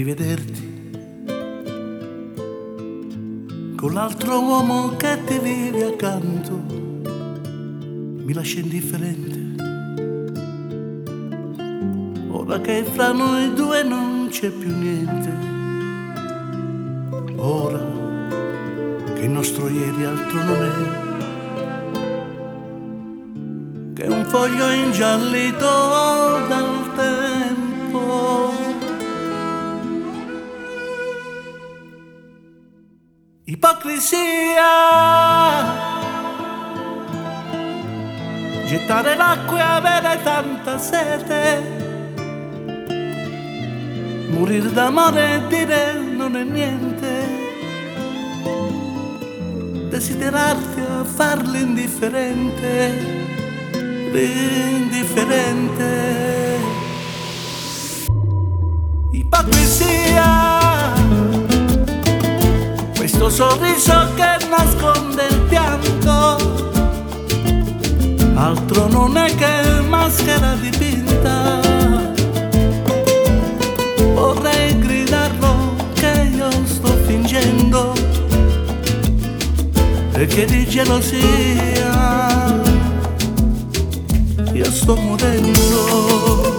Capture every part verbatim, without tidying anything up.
rivederti con l'altro uomo che ti vive accanto mi lascia indifferente. Ora che fra noi due non c'è più niente, ora che il nostro ieri altro non è che un foglio ingiallito dal tempo. Ipocrisia, gettare l'acqua e avere tanta sete, morire d'amore e dire non è niente, desiderarti a farli indifferente, l'indifferente. Ipocrisia, questo sorriso che nasconde il pianto, altro non è che maschera dipinta. Vorrei gridarlo che io sto fingendo e che di gelosia io sto morendo.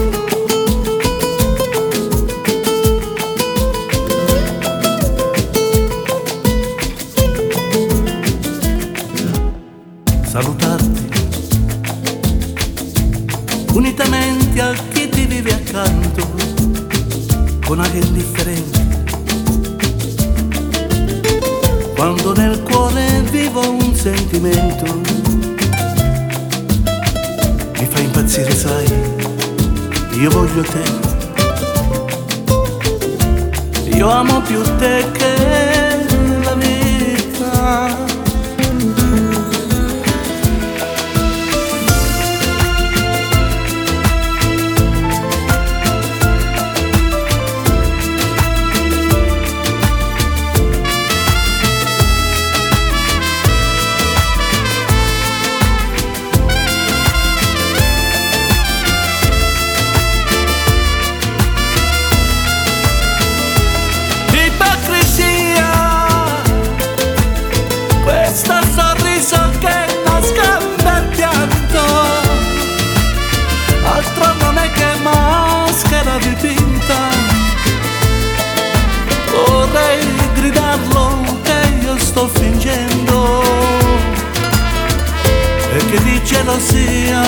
Salutarti unitamente a chi ti vive accanto con aria indifferente, quando nel cuore vivo un sentimento mi fa impazzire, sai, io voglio te, io amo più te che la vita. Vorrei gridarlo che io sto fingendo e che di gelosia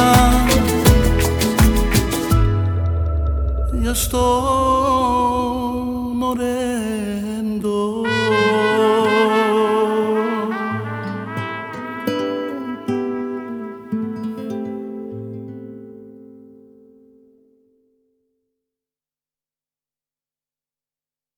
io sto morendo.